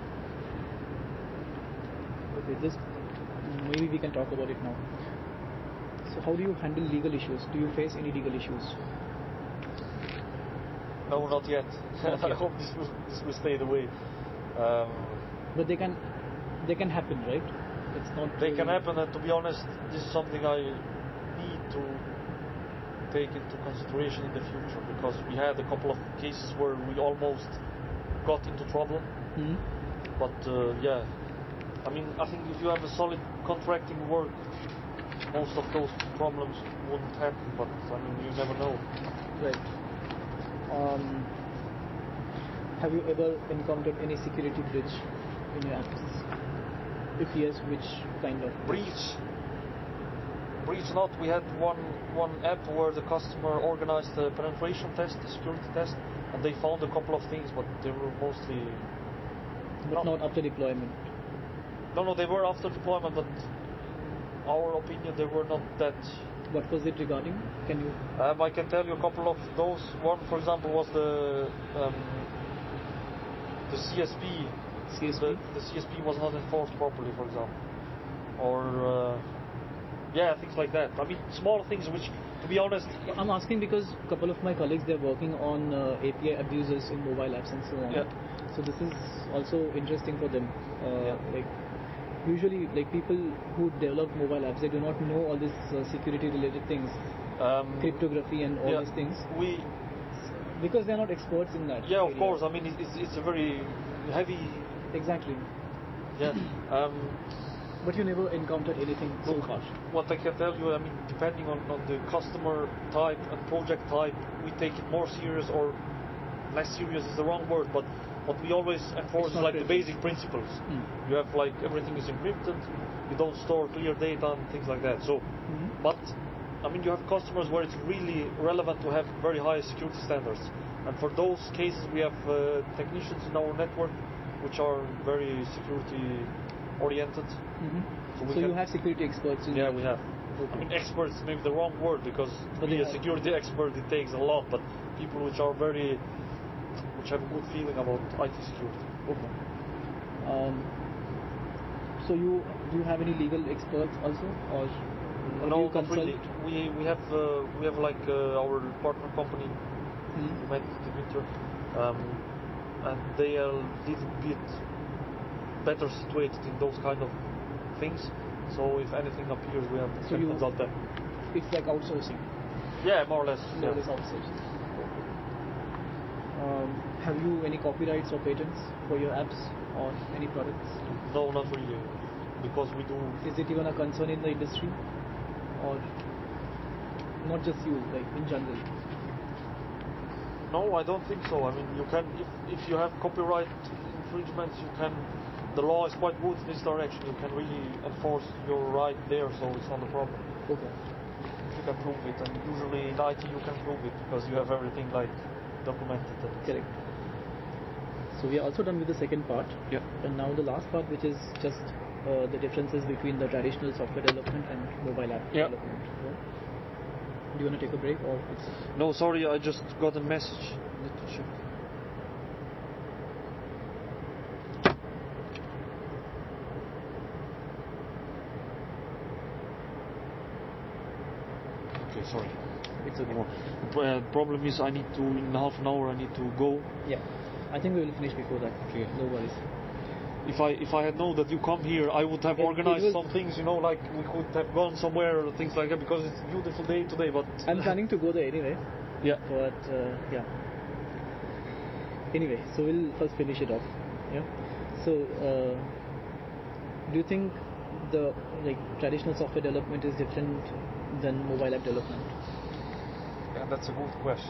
Okay, just maybe we can talk about it now. So how do you handle legal issues? Do you face any legal issues? No, not yet. Not I yet. hope this will, this will stay the way. Um, But they can, they can happen, right? It's not. they can really- happen, and to be honest, this is something I need to take into consideration in the future, because we had a couple of cases where we almost got into trouble. Mhm. But uh, yeah, I mean, I think if you have a solid contracting work, most of those problems wouldn't happen. But I mean, you never know. Right. Um, have you ever encountered any security breach in your apps? If yes, which kind of Breach. Breach not. We had one one app where the customer organized a penetration test, a security test, and they found a couple of things, but they were mostly But not after deployment. no, no, they were after deployment, but in our opinion, they were not that. What was it regarding? Can you? Um, I can tell you a couple of those. One, for example, was the um, the C S P. C S P? The, the C S P was not enforced properly, for example, or uh, yeah, things like that. I mean, small things which, to be honest, I'm asking because a couple of my colleagues, they're working on uh, A P I abuses in mobile apps and so on. Yeah. So this is also interesting for them. Uh, Yeah. Like usually, like people who develop mobile apps, they do not know all these uh, security-related things, um, cryptography and all yeah, these things, we because they're not experts in that. yeah, of area. course. I mean, it- it's it's a very heavy Exactly. yeah. Um, But you never encountered anything so Look, far. what I can tell you, I mean, depending on, on the customer type and project type, we take it more serious or less serious is the wrong word, but what we always enforce It's is not like the critical. basic principles. Mm. You have like everything is encrypted, you don't store clear data and things like that. So, Mhm. but I mean, you have customers where it's really relevant to have very high security standards, and for those cases, we have uh, technicians in our network which are very security oriented. Mhm. So So, we you can- have security experts in Yeah, that. we have. Okay. I mean, experts maybe the wrong word, because to But be they a have- security expert it takes a lot, but people which are very, which have a good feeling about I T security. Okay. Um, so you do you have any legal experts also, or, or do No, you not consult? really. We we have uh, we have like uh, our partner company, Hmm? we met Dimitri, um, and they are a little bit better situated in those kind of things. So if anything appears, we have So can you- consult them. It's like outsourcing, Yeah, more or less. more or yeah. less outsourcing. Um, have you any copyrights or patents for your apps or any products? No, not really, because we do. Is it even a concern in the industry, or not just you, like in general? No, I don't think so. I mean, you can, if, if you have copyright infringements, you can, the law is quite good in this direction. You can really enforce your right there, so it's not a problem. Okay. If you can prove it, and usually in I T you can prove it because you have everything like documented. And Correct. So we are also done with the second part. Yeah. And now the last part, which is just uh, the differences between the traditional software development and mobile app Yeah. development. Yeah. Do you want to take a break, or it's No, sorry, I just got a message. Need to check. Okay, sorry. it's okay? Uh, problem is I need to, in half an hour I need to go. Yeah. I think we will finish before that. Okay. No worries. If I if I had known that you come here, I would have It- it organized will- some things, you know, like we could have gone somewhere or things like that, because it's a beautiful day today. But I'm planning to go there anyway. yeah, But uh, yeah. Anyway, so we'll first finish it off. Yeah. So, uh, do you think the like traditional software development is different than mobile app development? yeah, that's a good question.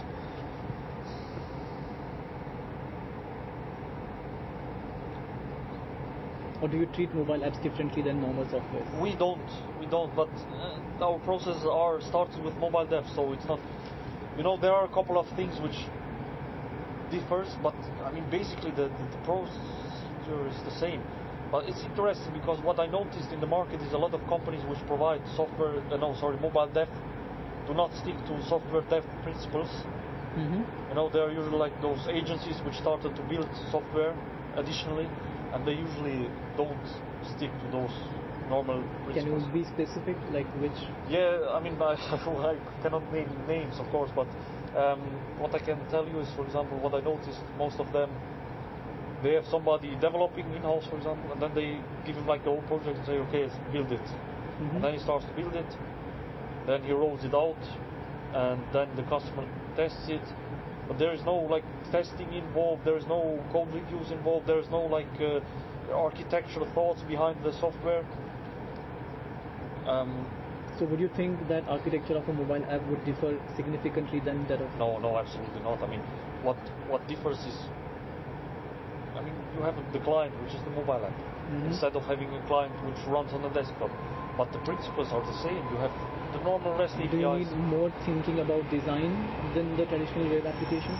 Or do you treat mobile apps differently than normal software? We don't, we don't. But uh, our processes are starting with mobile dev, so it's not. You know, there are a couple of things which differs, but I mean, basically the, the, the procedure is the same. But it's interesting because what I noticed in the market is a lot of companies which provide software, uh, no, sorry, mobile dev, do not stick to software dev principles, Mm-hmm. You know, they are usually like those agencies which started to build software additionally, and they usually don't stick to those normal Can you principles. be specific, like which? Yeah, I mean, I, I cannot name names, of course, but um, what I can tell you is, for example, what I noticed, most of them, they have somebody developing in-house, for example, and then they give him like the whole project and say, okay, build it. Mm-hmm. And then he starts to build it, then he rolls it out, and then the customer tests it. But there is no like testing involved, there is no code reviews involved, there is no like uh, architectural thoughts behind the software. Um, So would you think that architecture of a mobile app would differ significantly than that of? no, no, absolutely not. I mean, what what differs is, I mean, you have the client, which is the mobile app, Mm-hmm. instead of having a client which runs on the desktop. But the principles are the same. You have the normal REST A P Is. Do you need more thinking about design than the traditional web applications?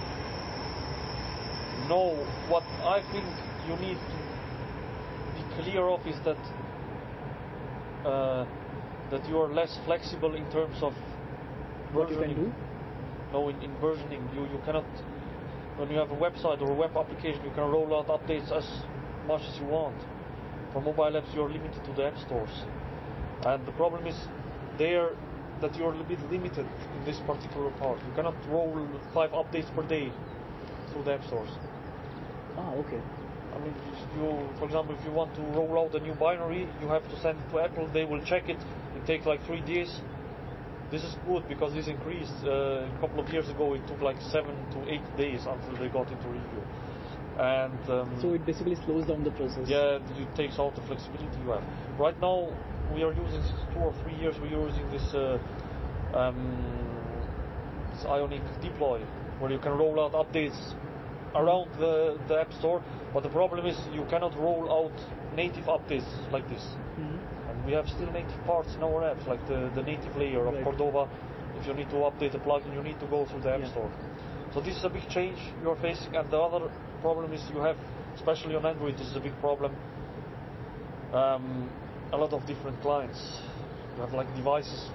No, what I think you need to be clear of is that uh, that you are less flexible in terms of What you can versioning. do? No, in, in versioning, you, you cannot, when you have a website or a web application, you can roll out updates as much as you want. For mobile apps, you're limited to the app stores. And the problem is there that you're a bit limited in this particular part. You cannot roll five updates per day through the app stores. Ah, okay. I mean, if you, for example, if you want to roll out a new binary, you have to send it to Apple. They will check it. It takes like three days. This is good because this increased. Uh, a couple of years ago, it took like seven to eight days until they got into review. And um, So it basically slows down the process. yeah, it takes out the flexibility you have. Right now, we are using since two or three years. We are using this, uh, um, this Ionic deploy, where you can roll out updates around the, the App Store. But the problem is you cannot roll out native updates like this. Mm-hmm. And we have still native parts in our apps, like the, the native layer of Right. Cordova. If you need to update a plugin, you need to go through the App Yeah. Store. So this is a big change you're facing. And the other problem is you have, especially on Android, this is a big problem. Um, a lot of different clients. You have like devices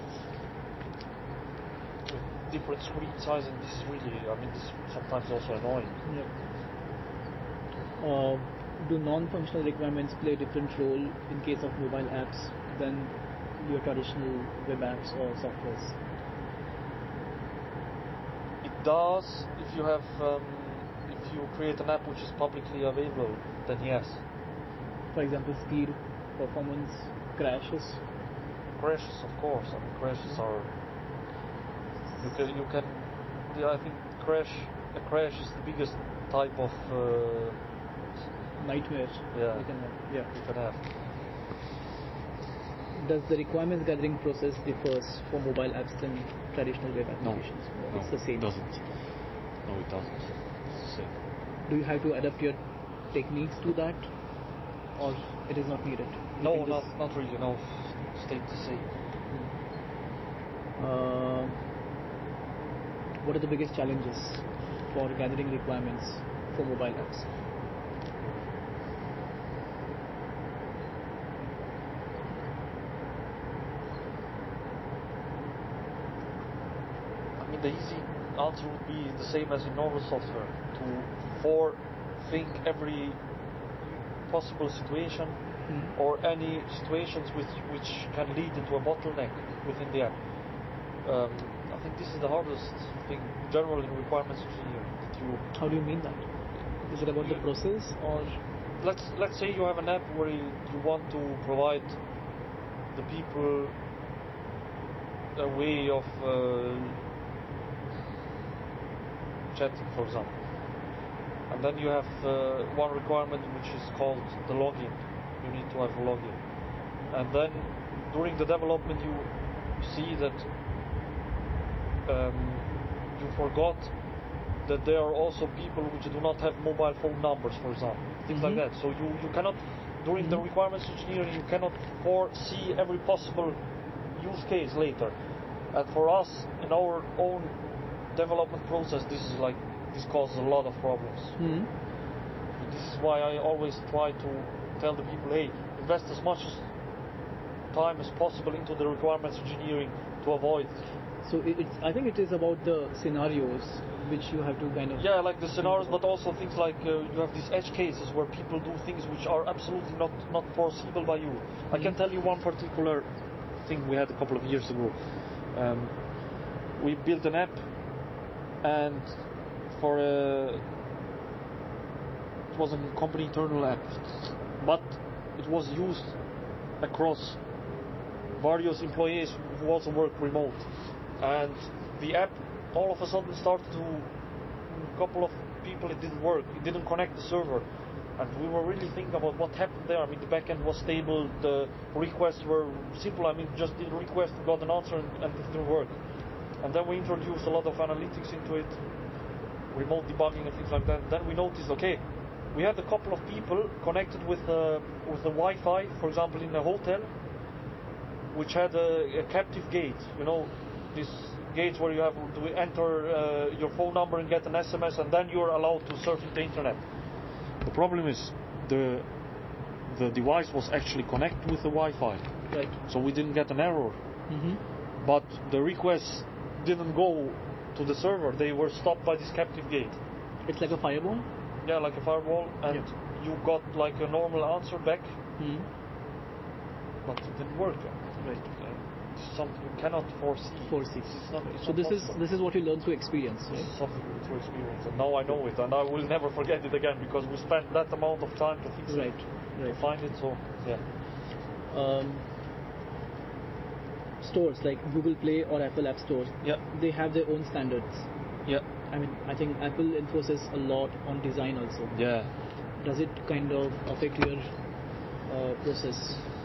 with different screen size, and this is really, I mean, this is sometimes also annoying. Yeah. Uh, do non-functional requirements play a different role in case of mobile apps than your traditional web apps or softwares? It does if you have, um, if you create an app which is publicly available, then yes. For example, speed, performance, crashes. Crashes, of course. I mean, crashes are, you can, you can yeah, I think crash, a crash is the biggest type of uh, Nightmare. Yeah. You can have. Yeah. you can have. Does the requirements gathering process differs for mobile apps than traditional web applications? No, It's the same. It doesn't. No, it doesn't. It's the same. Do you have to adapt your techniques to that, or it is not needed? You No, can not just- not really. No, stay the same. Uh, what are the biggest challenges for gathering requirements for mobile apps? I mean, the easy answer would be the same as in normal software, to forethink every possible situation Mm. or any situations which, which can lead into a bottleneck within the app. Um, I think this is the hardest thing, general in requirements engineering. That you, How do you mean that? Is it about the process or? let's let's say you have an app where you, you want to provide the people a way of uh, chatting, for example. And then you have uh, one requirement which is called the login. You need to have a login. And then during the development you see that um, you forgot that there are also people which do not have mobile phone numbers, for example. Things like Mhm. that. So you, you cannot, during the Mhm. requirements engineering, you cannot foresee every possible use case later. And for us, in our own development process, this is like, this causes a lot of problems. Hmm. This is why I always try to tell the people, hey, invest as much as time as possible into the requirements engineering to avoid. So it, it's, I think it is about the scenarios which you have to kind of... Yeah, like the scenarios, but also things like uh, you have these edge cases where people do things which are absolutely not, not foreseeable by you. Mm-hmm. I can tell you one particular thing we had a couple of years ago. Um, we built an app, and for a, it was a company internal app, but it was used across various employees who also work remote. And the app all of a sudden started to, a couple of people it didn't work, it didn't connect the server. And we were really thinking about what happened there. I mean, the backend was stable, the requests were simple. I mean, just did a request, got an answer, and, and it didn't work. And then we introduced a lot of analytics into it, remote debugging and things like that. And then we noticed, okay, we had a couple of people connected with uh, with the Wi-Fi, for example, in a hotel, which had a, a captive gate. You know, these gates where you have to enter uh, your phone number and get an S M S, and then you're allowed to surf the internet. The problem is the the device was actually connected with the Wi-Fi, right? So we didn't get an error, mm-hmm. but the requests didn't go to the server. They were stopped by this captive gate. It's like a firewall. Yeah, like a firewall, and yeah. you got like a normal answer back, mm-hmm. but it didn't work. Right. Uh, it's something you cannot foresee. Foresee. It's not, it's so not this possible. is this is what you learn through experience, right? This is something through experience, and now I know it, and I will never forget it again because we spent that amount of time to fix right. it, right. to find it. So yeah. Um, stores like Google Play or Apple App Store, yeah, they have their own standards. Yeah. I mean, I think Apple enforces a lot on design also. Yeah. Does it kind of affect your uh, process?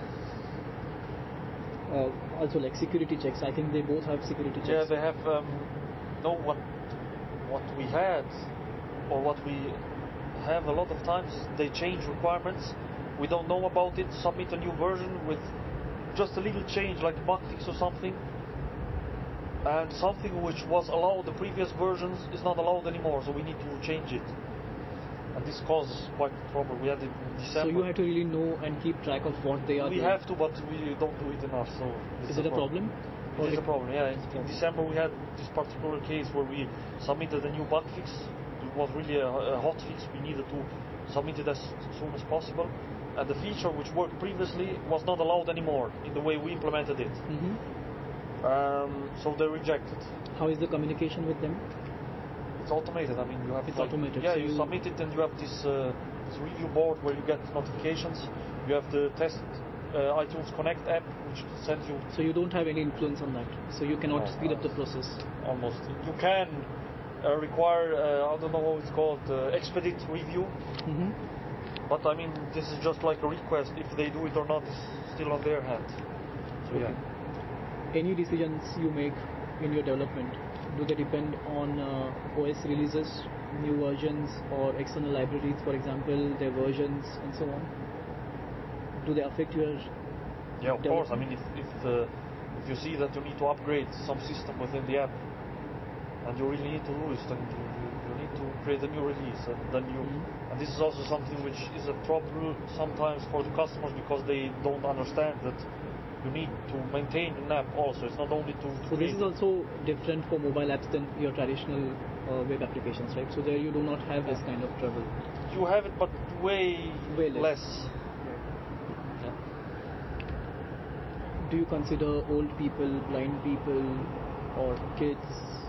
Uh, also, like security checks. I think they both have security checks. Yeah, they have. Um, no, what what we had, or what we have a lot of times, they change requirements. We don't know about it. Submit a new version with just a little change, like a bug fix or something. And something which was allowed the previous versions is not allowed anymore, so we need to change it. And this causes quite trouble. We had it in December. So you have to really know and keep track of what they are we doing. We have to, but we don't do it enough. So is it a problem? problem? It is a problem, yeah. In, in December we had this particular case where we submitted a new bug fix. It was really a, a hot fix. We needed to submit it as soon as possible. And the feature which worked previously was not allowed anymore in the way we implemented it. Mm-hmm. Um, so they rejected. How is the communication with them? It's automated. I mean, you have it's like, automated. Yeah, so you, you submit it, and you have this, uh, this review board where you get notifications. You have the test uh, iTunes Connect app, which sends you. So you don't have any influence on that. So you cannot no, speed up the process. Almost. You can uh, require. Uh, I don't know how it's called. Uh, expedite review. Mm-hmm. But I mean, this is just like a request. If they do it or not is still on their hand. So okay. yeah. Any decisions you make in your development, do they depend on uh, O S releases, new versions, or external libraries, for example, their versions and so on? Do they affect your Yeah, of course. I mean, if if, the, if you see that you need to upgrade some system within the app, and you really need to do this, then you, you, you need to create a new release, and then you. Mm-hmm. And this is also something which is a trouble sometimes for the customers because they don't understand that. You need to maintain an app also. It's not only to. to so this is also different for mobile apps than your traditional uh, web applications, right? So there you do not have this kind of trouble. You have it, but way, way less. less. Yeah. Do you consider old people, blind people, or kids?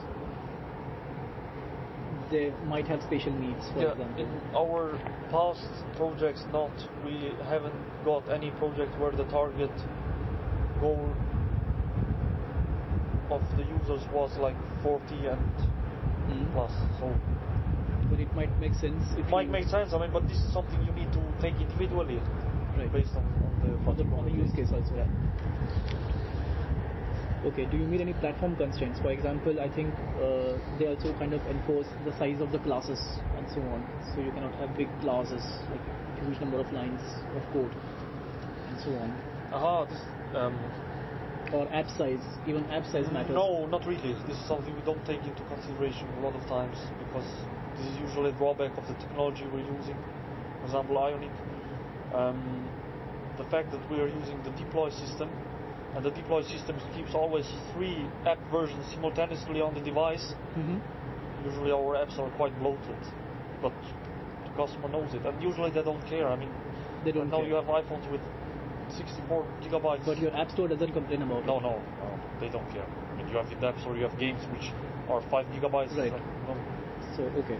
They might have special needs, for yeah, example. In our past projects, not. We haven't got any project where the target goal of the users was like forty and mm-hmm. plus. So, but it might make sense. It might make sense. I mean, but this is something you need to take individually, right? Based on, on the on the, on the use case also. Yeah. Okay. Do you meet any platform constraints? For example, I think uh, they also kind of enforce the size of the classes and so on. So you cannot have big classes, like huge number of lines of code, and so on. Aha. This. Um, or app size, even app size matters. No, not really. This is something we don't take into consideration a lot of times because this is usually a drawback of the technology we're using. For example, Ionic. Um, the fact that we are using the deploy system and the deploy system keeps always three app versions simultaneously on the device, Mm-hmm. usually our apps are quite bloated, but the customer knows it, and usually they don't care. I mean, They don't now care. you have iPhones with sixty-four gigabytes. But your app store doesn't complain about no, it. no, no, they don't care. I mean, you have in the app store, you have games which are five gigabytes. Right. Like, no. So, okay.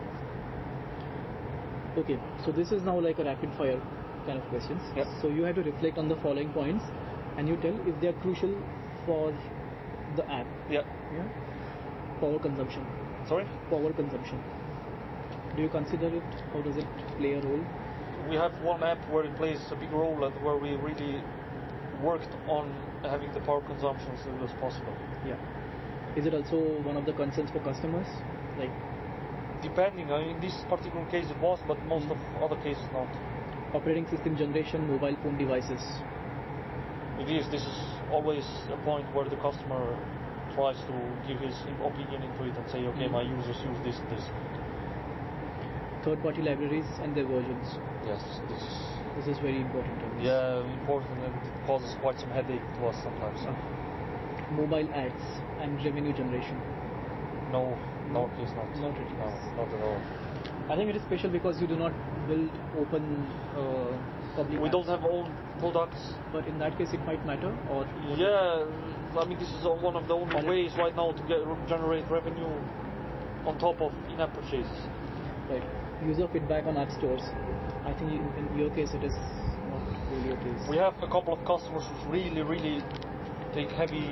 Okay, so this is now like a rapid fire kind of questions. Yep. So you have to reflect on the following points and you tell if they are crucial for the app. Yeah. Yeah. Power consumption. Sorry? Power consumption. Do you consider it? How does it play a role? We have one app where it plays a big role and where we really worked on having the power consumption as little as possible. Yeah. Is it also one of the concerns for customers? Like, depending, I mean, in this particular case it was, but most of other cases not. operating system generation, mobile phone devices. It is. This is always a point where the customer tries to give his opinion into it and say, okay, my users use this, this. Third-party libraries and their versions. Yes, this is. This is very important. I guess. Yeah, important, and it causes quite some headache to us sometimes. Ah. Mobile ads and revenue generation. No, in our case not. Not really. No, not at all. I think it is special because you do not build open uh, public. We apps. don't have own products. But in that case, it might matter. Or Yeah, I mean, this is one of the only Or- ways right now to get generate revenue on top of in-app purchases. right. User feedback on app stores. I think in, in your case, it is not really a case. We have a couple of customers who really, really take heavy,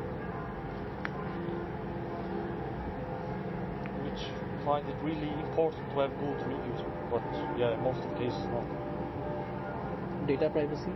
which find it really important to have good reviews. But yeah, in most of the cases not. Data privacy.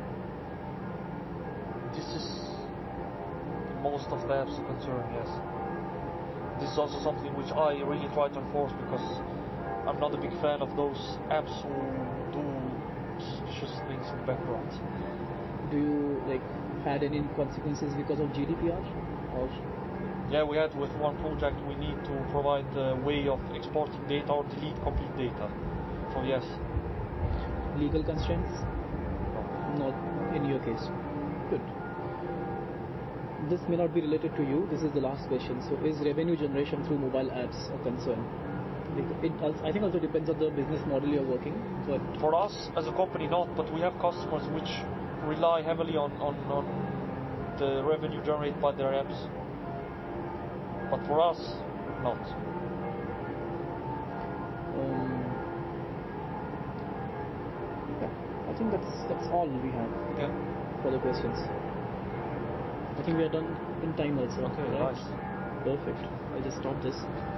This is most of the apps a concern, yes. This is also something which I really try to enforce because I'm not a big fan of those apps who do suspicious things in the background. Do you like had any consequences because of G D P R? Or Yeah, we had with one project we need to provide a way of exporting data or delete complete data. So yes, legal constraints? no. Not in your case. Good. This may not be related to you. This is the last question. So, is revenue generation through mobile apps a concern? It, also, I think also depends on the business model you're working. But For us as a company not, but we have customers which rely heavily on, on, on the revenue generated by their apps. But for us, not. um, yeah, I think that's that's all we have Yeah. for the questions. I think we are done in time also. Okay, right? nice. Perfect. I'll just stop this.